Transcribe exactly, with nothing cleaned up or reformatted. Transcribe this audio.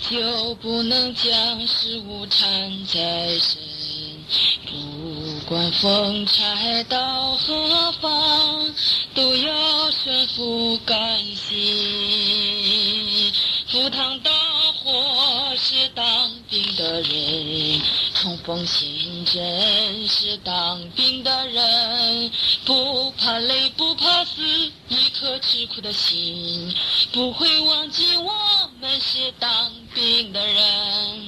就不能将事物缠在身。不管风柴到何方，都要顺服甘心。赴汤蹈火是当兵的人，冲锋陷阵是当兵的人，不怕累不怕死，一颗吃苦的心，不会忘记我们是当兵的人。